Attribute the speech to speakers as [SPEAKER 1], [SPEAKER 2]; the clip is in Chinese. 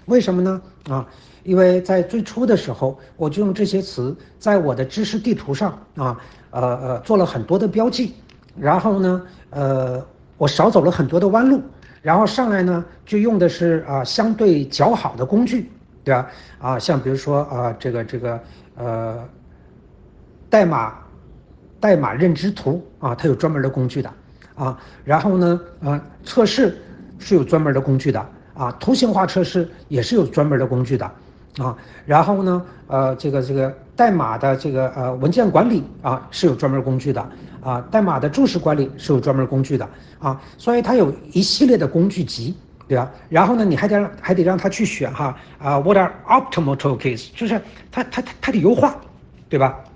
[SPEAKER 1] 为什么呢？因为在最初的时候，我就用这些词在我的知识地图上做了很多的标记，然后呢，我少走了很多的弯路，然后上来呢就用的是相对较好的工具，对吧？像比如说代码认知图它有专门的工具的然后呢测试是有专门的工具的图形化测试也是有专门的工具的然后呢这个代码的文件管理是有专门工具的代码的注释管理是有专门工具的所以它有一系列的工具集。对吧？然后呢，你还得让他去选what are optimal tokens，就是它得优化，对吧？